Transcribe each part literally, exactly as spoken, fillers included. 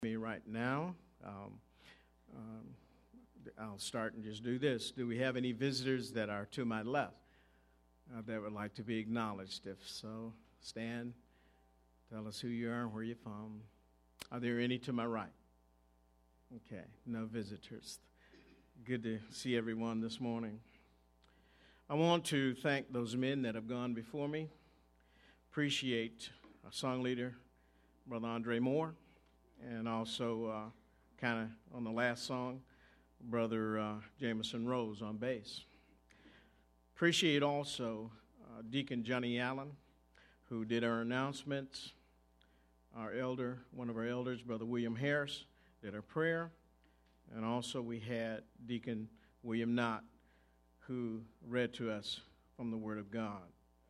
Me right now. Um, um, I'll start and just do this. Do we have any visitors that are to my left uh, that would like to be acknowledged? If so, stand, tell us who you are and where you're from. Are there any to my right? Okay, no visitors. Good to see everyone this morning. I want to thank those men that have gone before me. Appreciate our song leader, Brother Andre Moore. And also, uh, kind of on the last song, Brother uh, Jameson Rose on bass. Appreciate also uh, Deacon Johnny Allen, who did our announcements. Our elder, one of our elders, Brother William Harris, did our prayer. And also we had Deacon William Knott, who read to us from the Word of God.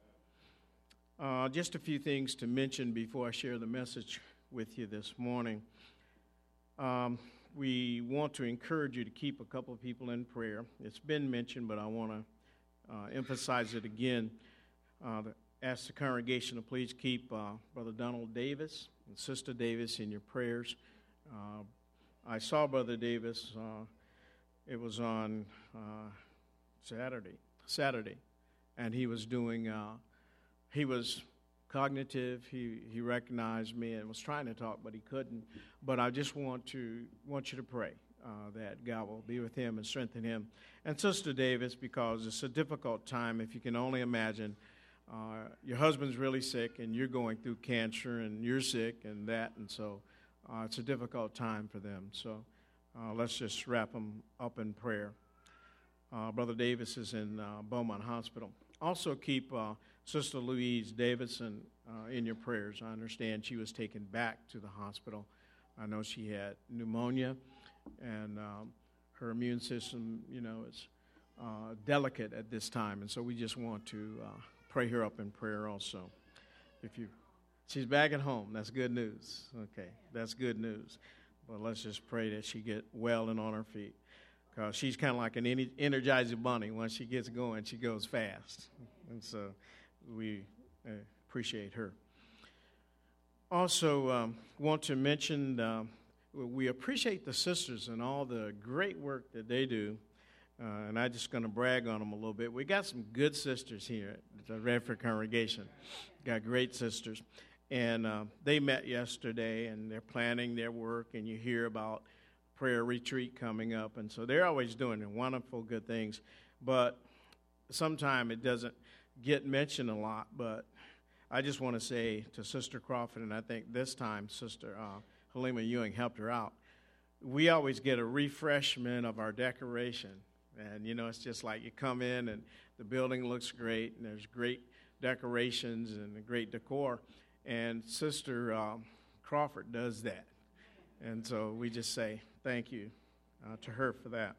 Uh, just a few things to mention before I share the message with you this morning. Um, we want to encourage you to keep a couple of people in prayer. It's been mentioned, but I want to uh, emphasize it again. Uh, ask the congregation to please keep uh, Brother Donald Davis and Sister Davis in your prayers. Uh, I saw Brother Davis. Uh, it was on uh, Saturday, Saturday, and he was doing. Uh, he was. Cognitive, he, he recognized me and was trying to talk, but he couldn't. But I just want to want you to pray uh, that God will be with him and strengthen him. And Sister Davis, because it's a difficult time, if you can only imagine, uh, your husband's really sick and you're going through cancer and you're sick and that, and so uh, it's a difficult time for them. So uh, let's just wrap them up in prayer. Uh, Brother Davis is in uh, Beaumont Hospital. Also keep uh, Sister Louise Davidson uh, in your prayers. I understand she was taken back to the hospital. I know she had pneumonia, and um, her immune system, you know, is uh, delicate at this time, and so we just want to uh, pray her up in prayer also. If you, she's back at home. That's good news. Okay, that's good news. But let's just pray that she get well and on her feet. Because she's kind of like an energizing bunny. Once she gets going, she goes fast. And so we uh, appreciate her. Also, um, want to mention um, we appreciate the sisters and all the great work that they do. Uh, and I'm just going to brag on them a little bit. We got some good sisters here at the Radford congregation. Got great sisters. And uh, they met yesterday, and they're planning their work, and you hear about prayer retreat coming up, and so they're always doing wonderful, good things, but sometimes it doesn't get mentioned a lot. But I just want to say to Sister Crawford, and I think this time Sister uh, Halima Ewing helped her out, we always get a refreshment of our decoration, and you know, it's just like you come in and the building looks great, and there's great decorations and a great decor, and Sister um, Crawford does that. And so we just say thank you uh, to her for that.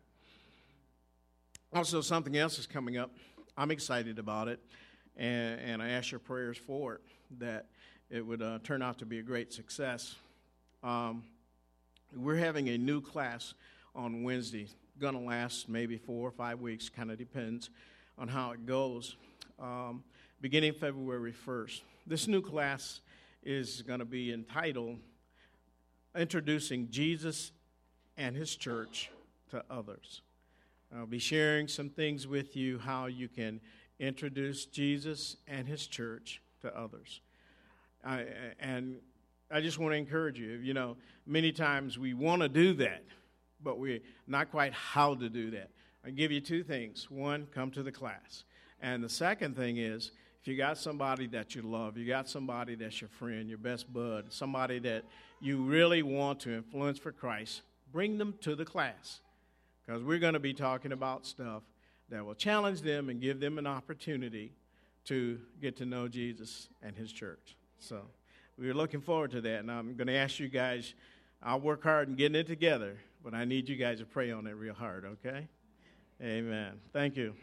Also, something else is coming up. I'm excited about it, and, and I ask your prayers for it, that it would uh, turn out to be a great success. Um, we're having a new class on Wednesday. Going to last maybe four or five weeks, kind of depends on how it goes, um, beginning February first. This new class is going to be entitled Introducing Jesus and His Church to Others. I'll be sharing some things with you how you can introduce Jesus and His church to others. I, and I just want to encourage you, you know, many times we want to do that, but we're not quite how to do that. I'll give you two things. One, come to the class. And the second thing is, if you got somebody that you love, you got somebody that's your friend, your best bud, somebody that you really want to influence for Christ, bring them to the class. Because we're going to be talking about stuff that will challenge them and give them an opportunity to get to know Jesus and His church. So we're looking forward to that. And I'm going to ask you guys, I'll work hard in getting it together, but I need you guys to pray on it real hard, okay? Amen. Thank you.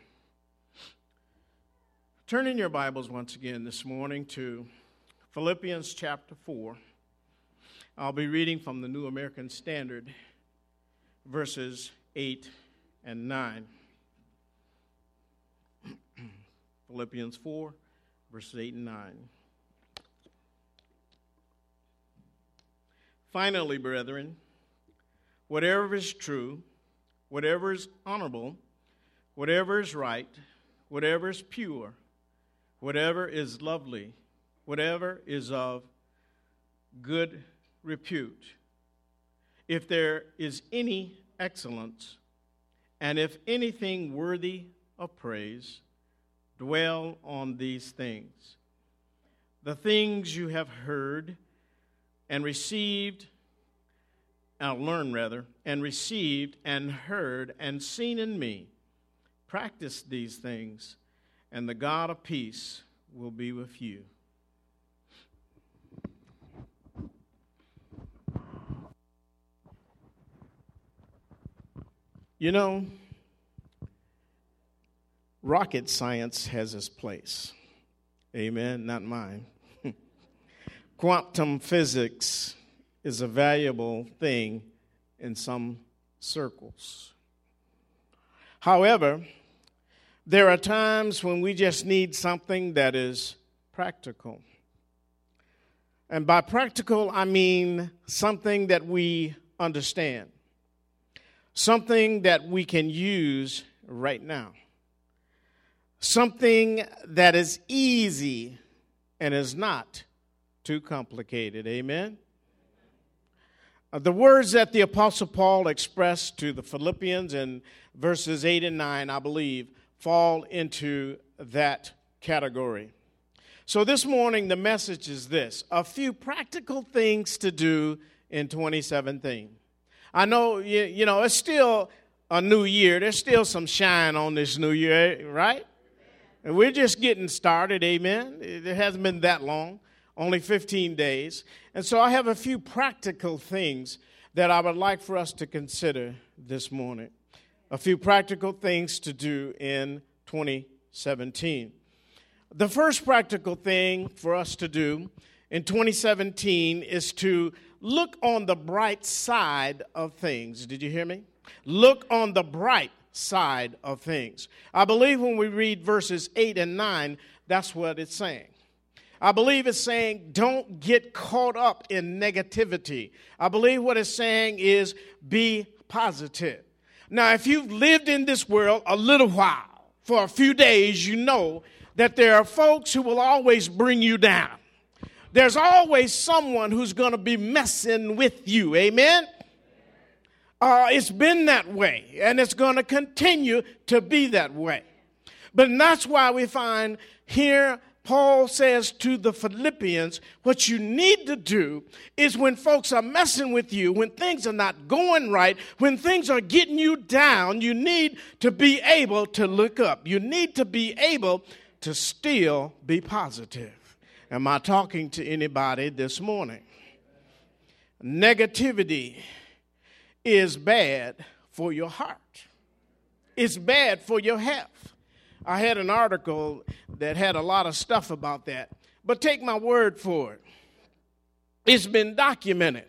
Turn in your Bibles once again this morning to Philippians chapter four. I'll be reading from the New American Standard, verses eight and nine. Philippians four, verses eight and nine. Finally, brethren, whatever is true, whatever is honorable, whatever is right, whatever is pure, whatever is lovely, whatever is of good repute, if there is any excellence, and if anything worthy of praise, dwell on these things. The things you have heard and received, uh, learned rather, and received and heard and seen in me, practice these things, and the God of peace will be with you. You know, rocket science has its place. Amen, not mine. Quantum physics is a valuable thing in some circles. However, there are times when we just need something that is practical. And by practical, I mean something that we understand, something that we can use right now, something that is easy and is not too complicated. Amen? Uh, the words that the Apostle Paul expressed to the Philippians in verses eight and nine, I believe, fall into that category. So this morning, the message is this: a few practical things to do in twenty seventeen. I know, you, you know, it's still a new year. There's still some shine on this new year, right? And we're just getting started, amen. It hasn't been that long, only fifteen days. And so I have a few practical things that I would like for us to consider this morning. A few practical things to do in twenty seventeen. The first practical thing for us to do in twenty seventeen is to look on the bright side of things. Did you hear me? Look on the bright side of things. I believe when we read verses eight and nine, that's what it's saying. I believe it's saying don't get caught up in negativity. I believe what it's saying is be positive. Now, if you've lived in this world a little while, for a few days, you know that there are folks who will always bring you down. There's always someone who's going to be messing with you. Amen? Uh, it's been that way, and it's going to continue to be that way. But that's why we find here Paul says to the Philippians, what you need to do is when folks are messing with you, when things are not going right, when things are getting you down, you need to be able to look up. You need to be able to still be positive. Am I talking to anybody this morning? Negativity is bad for your heart. It's bad for your health. I had an article that had a lot of stuff about that, but take my word for it. It's been documented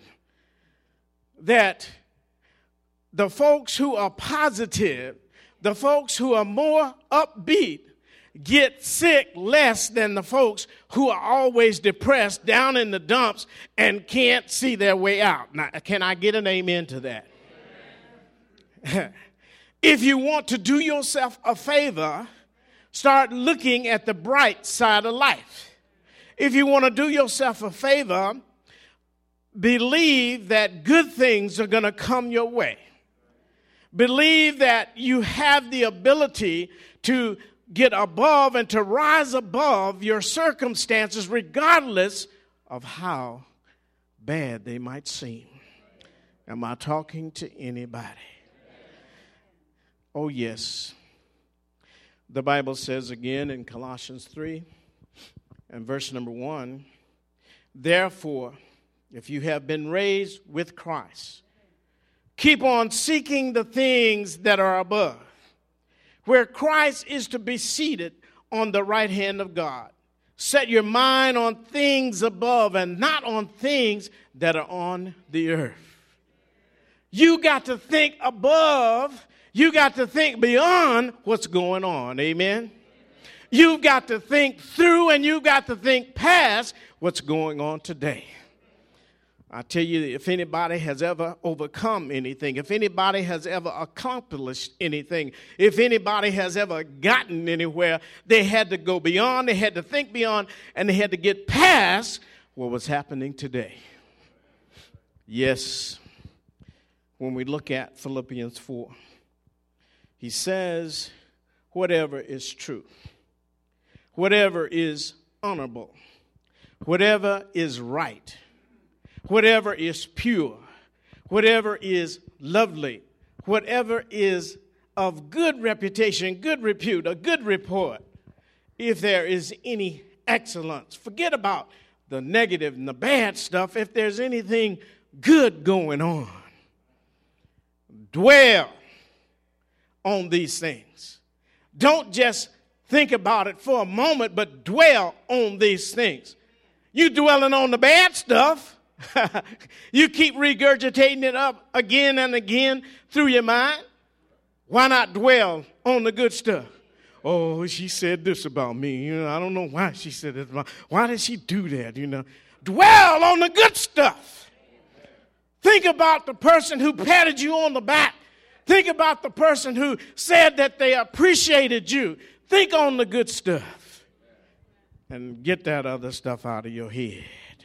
that the folks who are positive, the folks who are more upbeat, get sick less than the folks who are always depressed, down in the dumps, and can't see their way out. Now, can I get an amen to that? If you want to do yourself a favor, start looking at the bright side of life. If you want to do yourself a favor, believe that good things are going to come your way. Believe that you have the ability to get above and to rise above your circumstances regardless of how bad they might seem. Am I talking to anybody? Oh, yes. The Bible says again in Colossians three and verse number one, therefore, if you have been raised with Christ, keep on seeking the things that are above, where Christ is to be seated on the right hand of God. Set your mind on things above and not on things that are on the earth. You got to think above. You got to think beyond what's going on. Amen? You've got to think through and you've got to think past what's going on today. I tell you, if anybody has ever overcome anything, if anybody has ever accomplished anything, if anybody has ever gotten anywhere, they had to go beyond, they had to think beyond, and they had to get past what was happening today. Yes, when we look at Philippians four, he says, whatever is true, whatever is honorable, whatever is right, whatever is pure, whatever is lovely, whatever is of good reputation, good repute, a good report, if there is any excellence, forget about the negative and the bad stuff. If there's anything good going on, dwell on these things. Don't just think about it for a moment, but dwell on these things. You dwelling on the bad stuff, you keep regurgitating it up again and again through your mind. Why not dwell on the good stuff? Oh, she said this about me. You know, I don't know why she said this about me. Why did she do that? You know, dwell on the good stuff. Think about the person who patted you on the back. Think about the person who said that they appreciated you. Think on the good stuff and get that other stuff out of your head.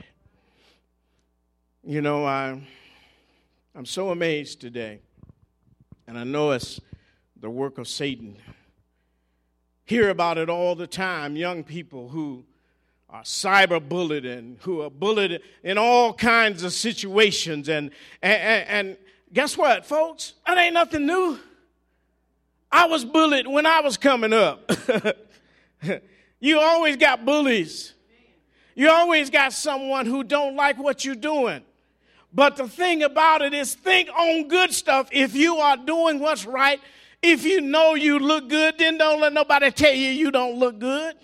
You know, I, I'm so amazed today, and I know it's the work of Satan. Hear about it all the time, young people who are cyber-bullied and who are bullied in all kinds of situations. And, and, and guess what, folks? That ain't nothing new. I was bullied when I was coming up. You always got bullies. You always got someone who don't like what you're doing. But the thing about it is, think on good stuff. If you are doing what's right, if you know you look good, then don't let nobody tell you you don't look good.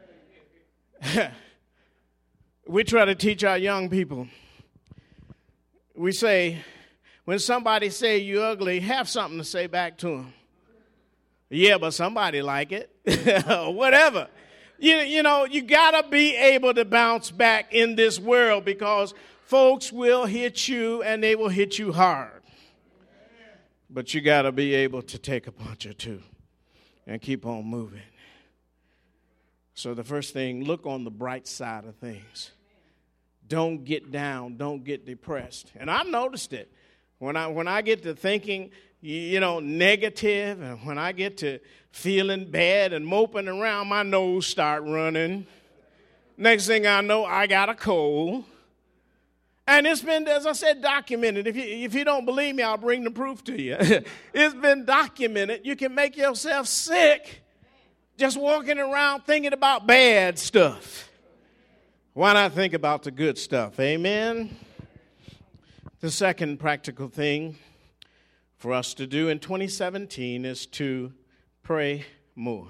We try to teach our young people. We say, when somebody say you're ugly, have something to say back to them. Yeah, but somebody like it. Whatever. You, you know, you got to be able to bounce back in this world, because folks will hit you, and they will hit you hard. But you got to be able to take a punch or two and keep on moving. So the first thing, look on the bright side of things. Don't get down. Don't get depressed. And I've noticed it. When I, when I get to thinking, you know, negative, and when I get to feeling bad and moping around, my nose start running. Next thing I know, I got a cold. And it's been, as I said, documented. If you, if you don't believe me, I'll bring the proof to you. It's been documented. You can make yourself sick just walking around thinking about bad stuff. Why not think about the good stuff? Amen? The second practical thing for us to do in twenty seventeen is to pray more.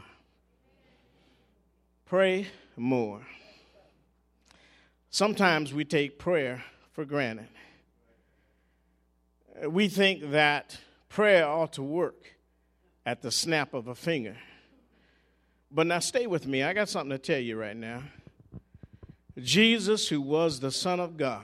Pray more. Sometimes we take prayer for granted. We think that prayer ought to work at the snap of a finger. But now stay with me. I got something to tell you right now. Jesus, who was the Son of God,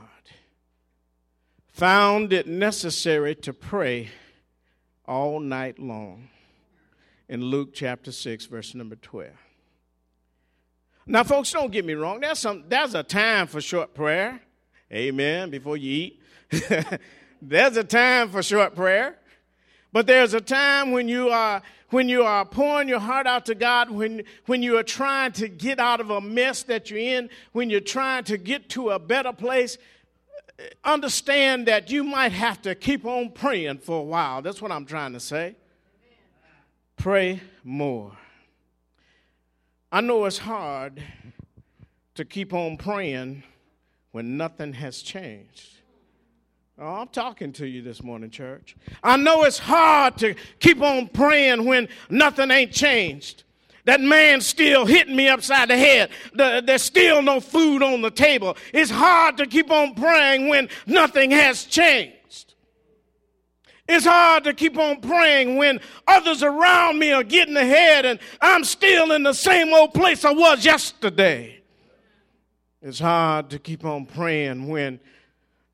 found it necessary to pray all night long in Luke chapter six, verse number twelve. Now, folks, don't get me wrong. There's, some, there's a time for short prayer. Amen. Before you eat. There's a time for short prayer. But there's a time when you are when you are pouring your heart out to God, when, when you are trying to get out of a mess that you're in, when you're trying to get to a better place. Understand that you might have to keep on praying for a while. That's what I'm trying to say. Pray more. I know it's hard to keep on praying when nothing has changed. Oh, I'm talking to you this morning, church. I know it's hard to keep on praying when nothing ain't changed. That man's still hitting me upside the head. The, there's still no food on the table. It's hard to keep on praying when nothing has changed. It's hard to keep on praying when others around me are getting ahead and I'm still in the same old place I was yesterday. It's hard to keep on praying when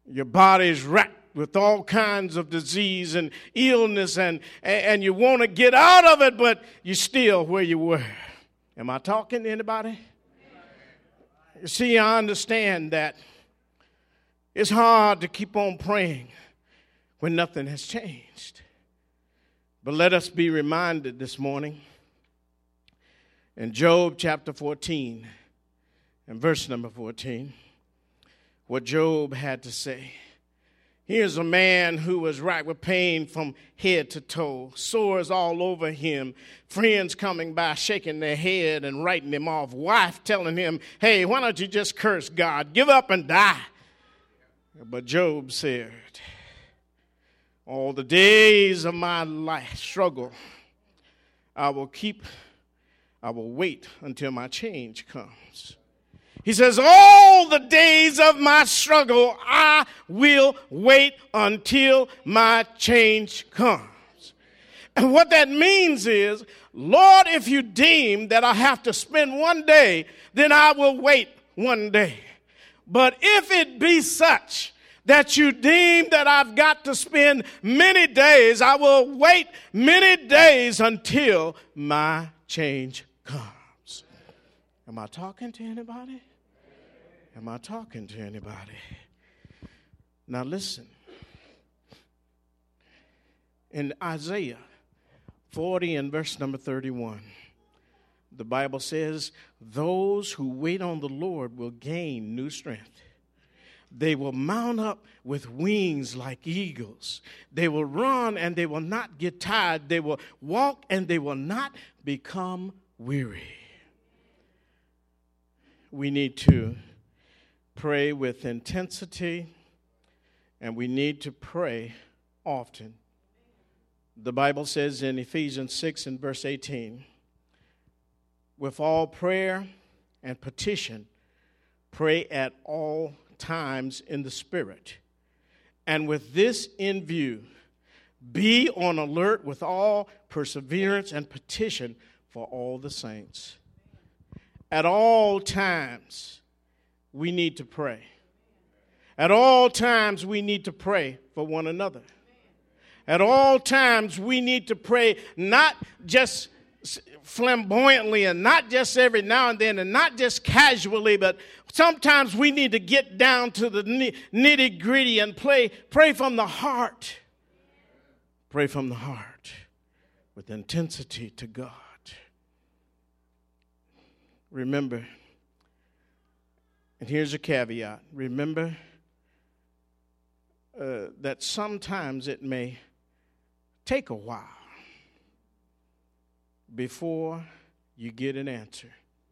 Your body's racked with all kinds of disease and illness, and, and you want to get out of it, but you're still where you were. Am I talking to anybody? You see, I understand that it's hard to keep on praying when nothing has changed. But let us be reminded this morning in Job chapter fourteen and verse number fourteen, what Job had to say. Here's a man who was racked with pain from head to toe, sores all over him, friends coming by shaking their head and writing him off, wife telling him, hey, why don't you just curse God, give up and die. But Job said, all the days of my life struggle, I will keep, I will wait until my change comes. He says, all the days of my struggle, I will wait until my change comes. And what that means is, Lord, if you deem that I have to spend one day, then I will wait one day. But if it be such that you deem that I've got to spend many days, I will wait many days until my change comes. Am I talking to anybody? Am I talking to anybody? Now listen. In Isaiah forty and verse number thirty-one, the Bible says, those who wait on the Lord will gain new strength. They will mount up with wings like eagles. They will run and they will not get tired. They will walk and they will not become weary. We need to pray with intensity, and we need to pray often. The Bible says in Ephesians six and verse eighteen, with all prayer and petition, pray at all times in the Spirit. And with this in view, be on alert with all perseverance and petition for all the saints. At all times, we need to pray. At all times, we need to pray for one another. At all times, we need to pray not just flamboyantly and not just every now and then and not just casually, but sometimes we need to get down to the nitty gritty and pray, pray from the heart. Pray from the heart with intensity to God. Remember, and here's a caveat, remember uh, that sometimes it may take a while before you get an answer.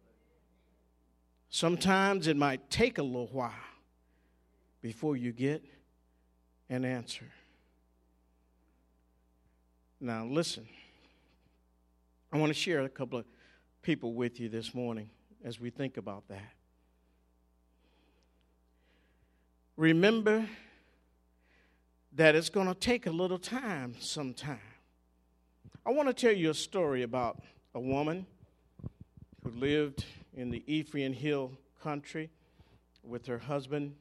Sometimes it might take a little while before you get an answer. Now listen, I want to share a couple of people with you this morning as we think about that. Remember that it's going to take a little time sometime. I want to tell you a story about a woman who lived in the Ephraim Hill country with her husband.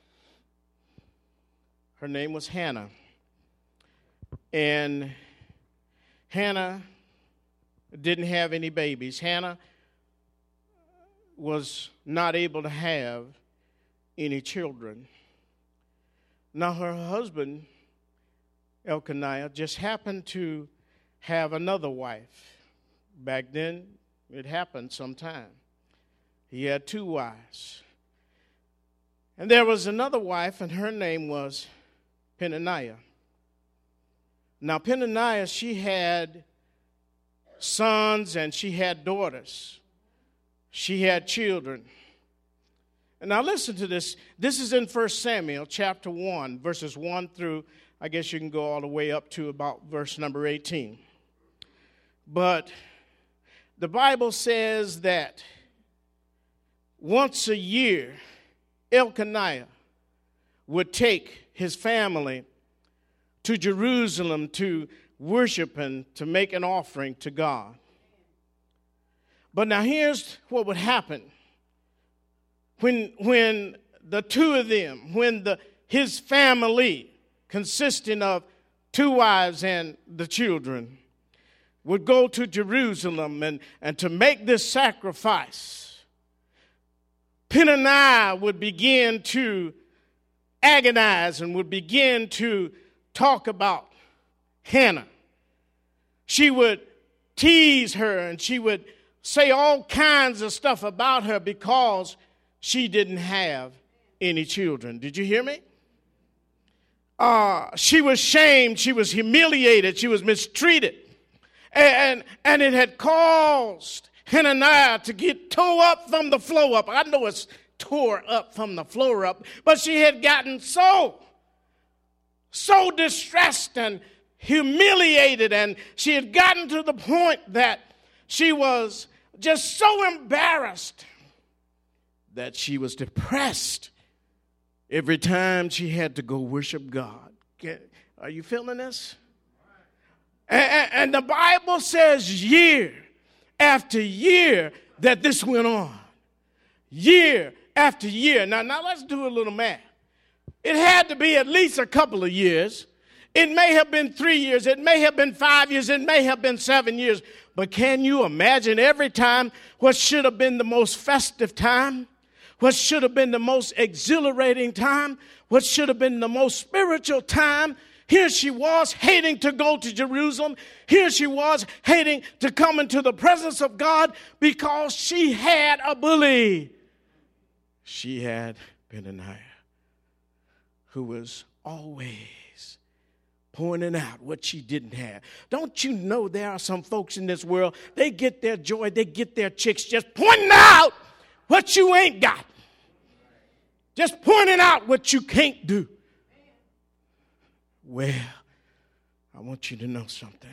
Her name was Hannah. And Hannah didn't have any babies. Hannah was not able to have any children. Now her husband, Elkanah, just happened to have another wife. Back then, it happened sometime. He had two wives. And there was another wife, and her name was Peninnah. Now, Peninnah, she had sons and she had daughters. She had children. And now listen to this. This is in First Samuel chapter one, verses one through, I guess you can go all the way up to about verse number eighteen. But the Bible says that once a year, Elkanah would take his family to Jerusalem to worship and to make an offering to God. But now here's what would happen. When, when the two of them, when the his family, consisting of two wives and the children, would go to Jerusalem and, and to make this sacrifice, Peninnah would begin to agonize and would begin to talk about Hannah. She would tease her and she would say all kinds of stuff about her because she didn't have any children. Did you hear me? Uh, she was shamed, she was humiliated, she was mistreated. And, and it had caused Hananiah to get tore up from the floor up. I know it's tore up from the floor up, but she had gotten so, so distressed and humiliated, and she had gotten to the point that she was just so embarrassed that she was depressed every time she had to go worship God. Are you feeling this? And, and the Bible says year after year that this went on. Year after year. Now, now let's do a little math. It had to be at least a couple of years. It may have been three years. It may have been five years. It may have been seven years. But can you imagine every time what should have been the most festive time, what should have been the most exhilarating time, what should have been the most spiritual time? Here she was hating to go to Jerusalem. Here she was hating to come into the presence of God because she had a bully. She had Benaniah, who was always pointing out what she didn't have. Don't you know there are some folks in this world, they get their joy, they get their chicks just pointing out what you ain't got. Just pointing out what you can't do. Well, I want you to know something.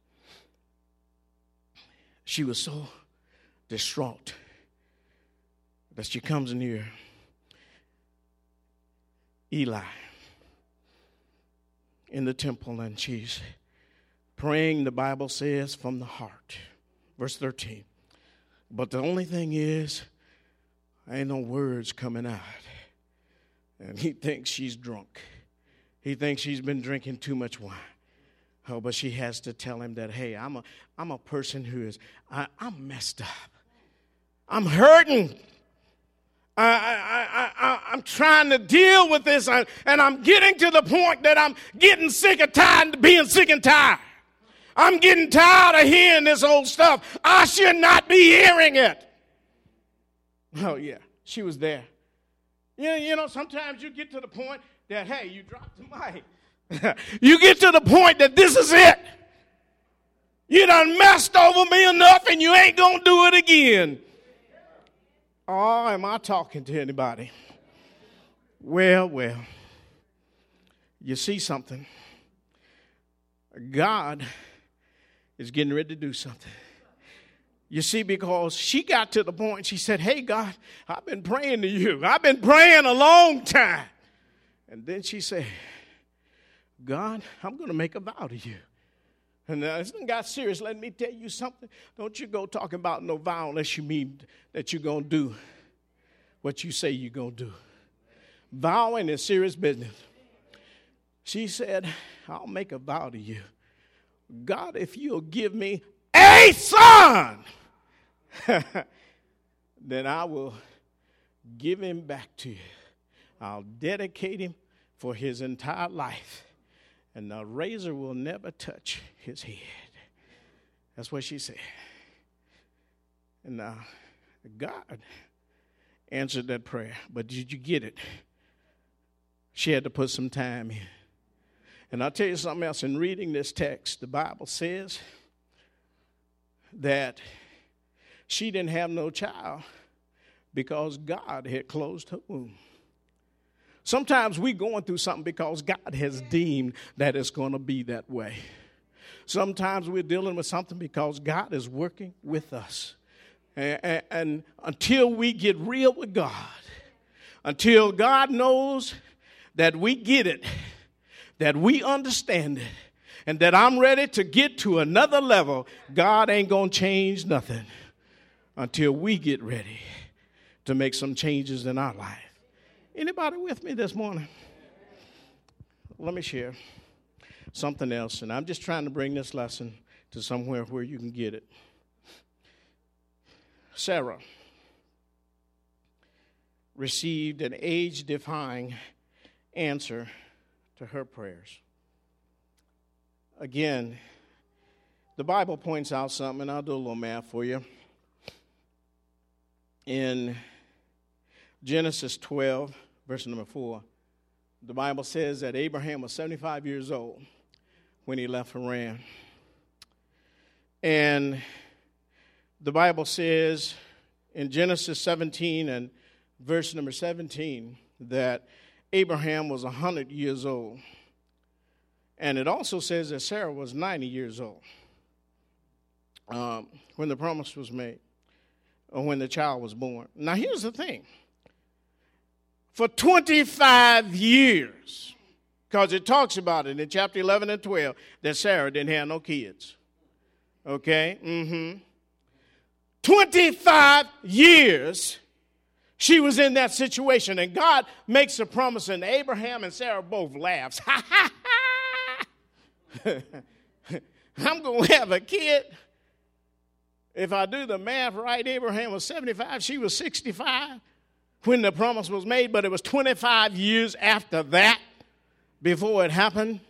She was so distraught that she comes near Eli in the temple, and she's praying, the Bible says, from the heart. Verse thirteen. But the only thing is, ain't no words coming out. And he thinks she's drunk. He thinks she's been drinking too much wine. Oh, but she has to tell him that, hey, I'm a, I'm a person who is, I, I'm messed up. I'm hurting. I, I, I, I, I'm trying to deal with this, and I'm getting to the point that I'm getting sick and tired of being sick and tired. I'm getting tired of hearing this old stuff. I should not be hearing it. Oh, yeah, she was there. You know, you know, sometimes you get to the point that, hey, you drop the mic. You get to the point that this is it. You done messed over me enough and you ain't going to do it again. Oh, am I talking to anybody? Well, well, you see something. God is getting ready to do something. You see, because she got to the point, she said, hey, God, I've been praying to you. I've been praying a long time. And then she said, God, I'm going to make a vow to you. And uh, this got serious. Let me tell you something. Don't you go talking about no vow unless you mean that you're going to do what you say you're going to do. Vowing is serious business. She said, I'll make a vow to you. God, if you'll give me a son, then I will give him back to you. I'll dedicate him for his entire life, and the razor will never touch his head. That's what she said. And uh, God answered that prayer. But did you get it? She had to put some time in. And I'll tell you something else. In reading this text, the Bible says that she didn't have no child because God had closed her womb. Sometimes we're going through something because God has deemed that it's going to be that way. Sometimes we're dealing with something because God is working with us. And, and, and until we get real with God, until God knows that we get it, that we understand it, and that I'm ready to get to another level, God ain't going to change nothing until we get ready to make some changes in our life. Anybody with me this morning? let me share something else, and I'm just trying to bring this lesson to somewhere where you can get it. Sarah received an age-defying answer to her prayers. Again, the Bible points out something, and I'll do a little math for you. In Genesis twelve, verse number four, the Bible says that Abraham was seventy-five years old when he left Haran. And the Bible says in Genesis seventeen and verse number seventeen that Abraham was one hundred years old. And it also says that Sarah was ninety years old um, when the promise was made, or when the child was born. Now, here's the thing. For twenty-five years, because it talks about it in chapter eleven and twelve, that Sarah didn't have no kids. Okay? Mm-hmm. twenty-five years she was in that situation, and God makes a promise, and Abraham and Sarah both laughs. Ha, ha, ha! I'm going to have a kid. If I do the math right, Abraham was seventy-five, she was sixty-five when the promise was made, but it was twenty-five years after that before it happened.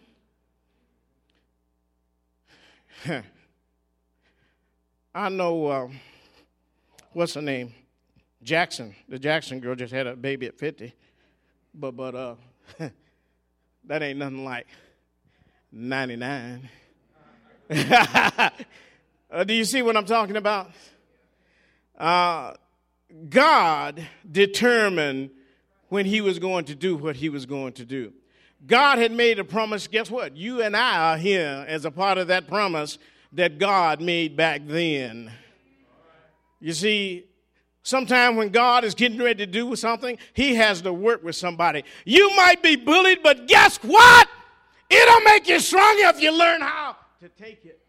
I know, uh, what's her name? Jackson. The Jackson girl just had a baby at fifty. But, but uh, that ain't nothing like ninety-nine. uh, do you see what I'm talking about? Uh, God determined when he was going to do what he was going to do. God had made a promise. Guess what? You and I are here as a part of that promise that God made back then. You see, sometime when God is getting ready to do something, he has to work with somebody. You might be bullied, but guess what? It'll make you stronger if you learn how to take it.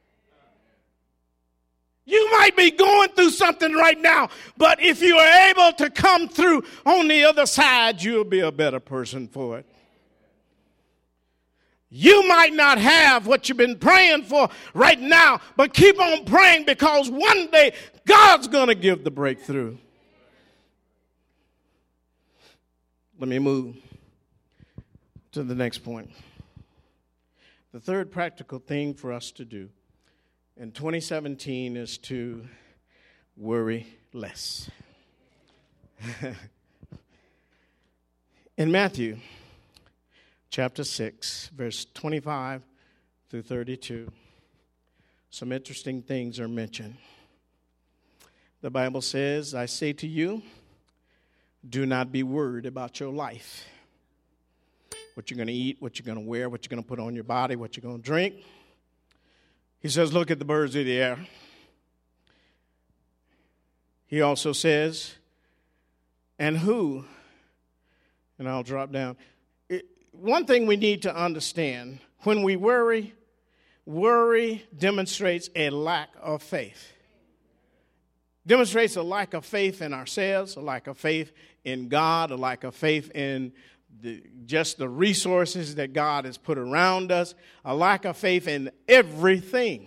You might be going through something right now, but if you are able to come through on the other side, you'll be a better person for it. You might not have what you've been praying for right now, but keep on praying, because one day God's going to give the breakthrough. Let me move to the next point. The third practical thing for us to do in twenty seventeen is to worry less. In Matthew chapter six, verse twenty-five through thirty-two, some interesting things are mentioned. The Bible says, I say to you, do not be worried about your life. What you're going to eat, what you're going to wear, what you're going to put on your body, what you're going to drink. He says, look at the birds of the air. He also says, and who, and I'll drop down. It, one thing we need to understand, when we worry, worry demonstrates a lack of faith. Demonstrates a lack of faith in ourselves, a lack of faith in God, a lack of faith in the, just the resources that God has put around us, a lack of faith in everything.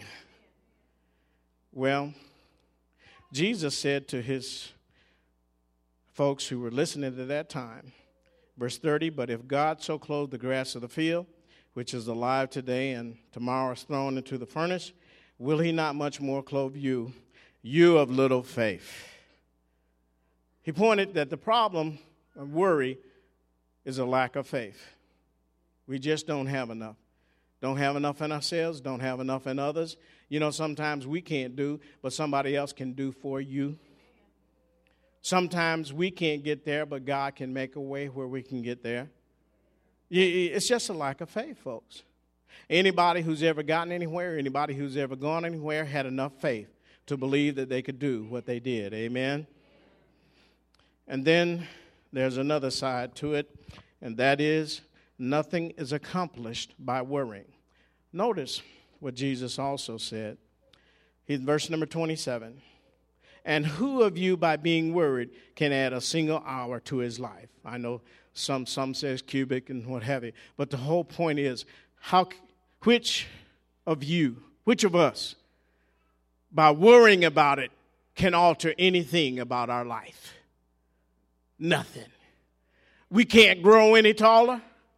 Well, Jesus said to his folks who were listening at that time, verse thirty, but if God so clothed the grass of the field, which is alive today and tomorrow is thrown into the furnace, will he not much more clothe you, you of little faith? He pointed that the problem of worry is a lack of faith. We just don't have enough. Don't have enough in ourselves, don't have enough in others. You know, sometimes we can't do, but somebody else can do for you. Sometimes we can't get there, but God can make a way where we can get there. It's just a lack of faith, folks. Anybody who's ever gotten anywhere, anybody who's ever gone anywhere had enough faith to believe that they could do what they did. Amen? And then there's another side to it, and that is nothing is accomplished by worrying. Notice what Jesus also said. He's verse number twenty-seven. And who of you by being worried can add a single hour to his life? I know Some some says cubic and what have you. But the whole point is, how, which of you, which of us, by worrying about it, can alter anything about our life? Nothing. We can't grow any taller.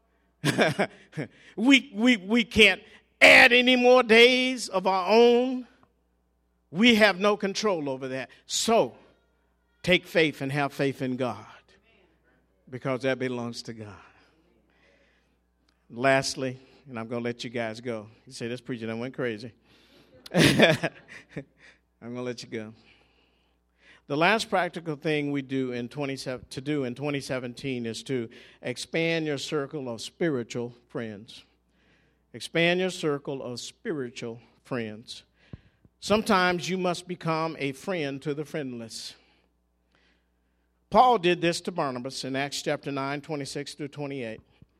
we, we, we can't add any more days of our own. We have no control over that. So, take faith and have faith in God, because that belongs to God. Lastly, and I'm going to let you guys go. You say, this preacher done went crazy. I'm going to let you go. The last practical thing we do in twenty to do in twenty seventeen is to expand your circle of spiritual friends. Expand your circle of spiritual friends. Sometimes you must become a friend to the friendless. Paul did this to Barnabas in Acts chapter nine, twenty-six through twenty-eight.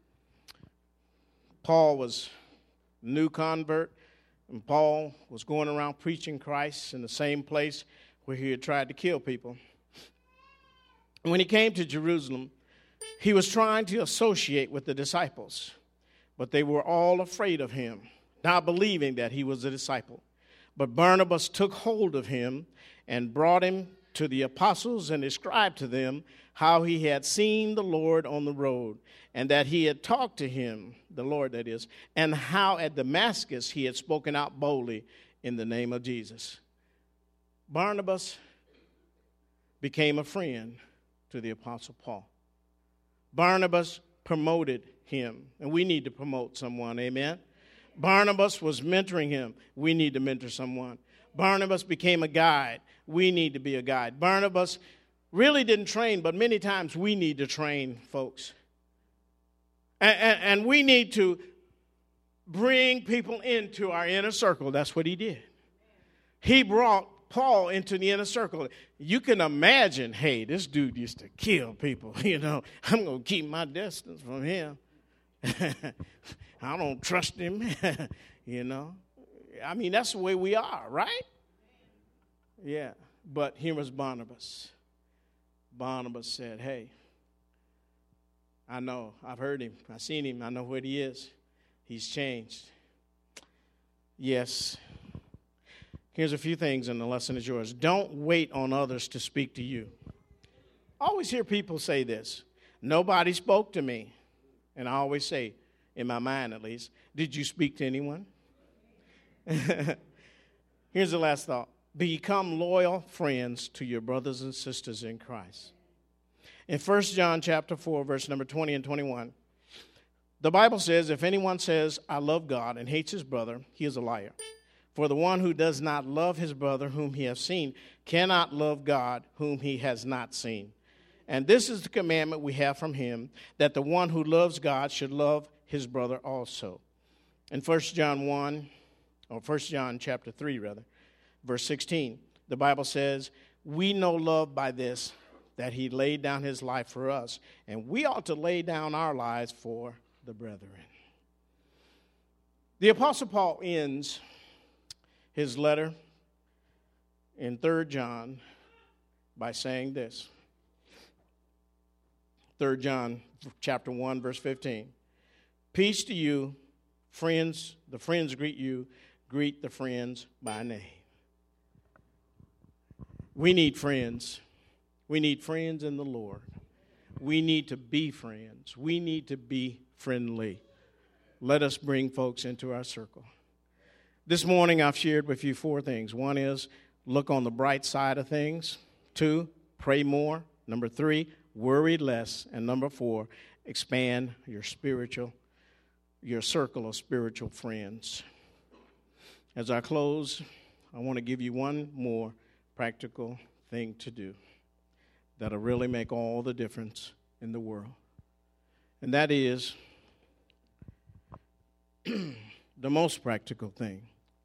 Paul was a new convert, and Paul was going around preaching Christ in the same place where he had tried to kill people. When he came to Jerusalem, he was trying to associate with the disciples, but they were all afraid of him, not believing that he was a disciple. But Barnabas took hold of him and brought him to the apostles and described to them how he had seen the Lord on the road, and that he had talked to him, the Lord that is, and how at Damascus he had spoken out boldly in the name of Jesus. Barnabas became a friend to the Apostle Paul. Barnabas promoted him, and we need to promote someone, amen? Barnabas was mentoring him. We need to mentor someone. Barnabas became a guide. We need to be a guide. Barnabas really didn't train, but many times we need to train folks. And, and, and we need to bring people into our inner circle. That's what he did. He brought Paul into the inner circle. You can imagine, hey, this dude used to kill people. You know, I'm going to keep my distance from him. I don't trust him. You know, I mean, that's the way we are, right? Yeah, but here was Barnabas. Barnabas said, hey, I know, I've heard him, I've seen him, I know what he is. He's changed. Yes. Here's a few things, and the lesson is yours. Don't wait on others to speak to you. I always hear people say this. Nobody spoke to me. And I always say, in my mind at least, did you speak to anyone? Here's the last thought. Become loyal friends to your brothers and sisters in Christ. In First John chapter four, verse number twenty and twenty-one, the Bible says, if anyone says, I love God, and hates his brother, he is a liar. For the one who does not love his brother whom he has seen cannot love God whom he has not seen. And this is the commandment we have from him, that the one who loves God should love his brother also. In First John one, or First John chapter three, rather, verse sixteen, the Bible says, we know love by this, that he laid down his life for us, and we ought to lay down our lives for the brethren. The Apostle Paul ends his letter in Third John by saying this. Third John chapter one, verse fifteen. Peace to you, friends. The friends greet you. Greet the friends by name. We need friends. We need friends in the Lord. We need to be friends. We need to be friendly. Let us bring folks into our circle. This morning I've shared with you four things. One is look on the bright side of things. Two, pray more. Number three, worry less. And number four, expand your spiritual, your circle of spiritual friends. As I close, I want to give you one more practical thing to do that'll really make all the difference in the world. And that is the most practical thing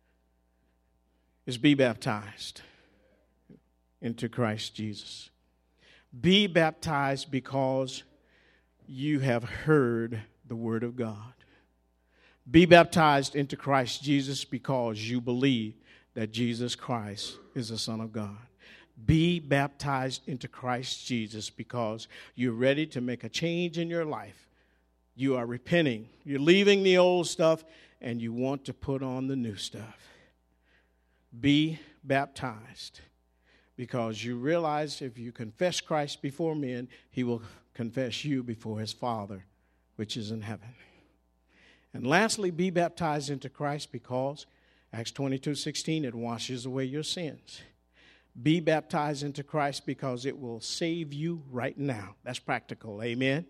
is be baptized into Christ Jesus. Be baptized because you have heard the word of God. Be baptized into Christ Jesus because you believe that Jesus Christ is the Son of God. Be baptized into Christ Jesus because you're ready to make a change in your life. You are repenting. You're leaving the old stuff, and you want to put on the new stuff. Be baptized because you realize if you confess Christ before men, he will confess you before his Father, which is in heaven. And lastly, be baptized into Christ because, Acts twenty-two sixteen, it washes away your sins. Be baptized into Christ because it will save you right now. That's practical. Amen.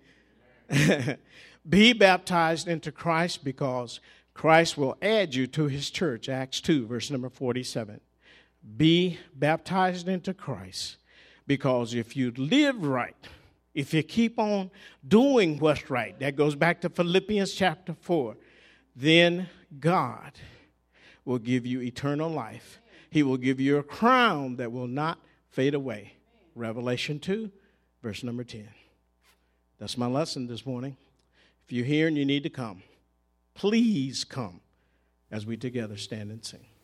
Be baptized into Christ because Christ will add you to his church. Acts two, verse number forty-seven. Be baptized into Christ because if you live right, if you keep on doing what's right, that goes back to Philippians chapter four, then God will give you eternal life. He will give you a crown that will not fade away. Revelation two, verse number ten. That's my lesson this morning. If you're here and you need to come, please come as we together stand and sing.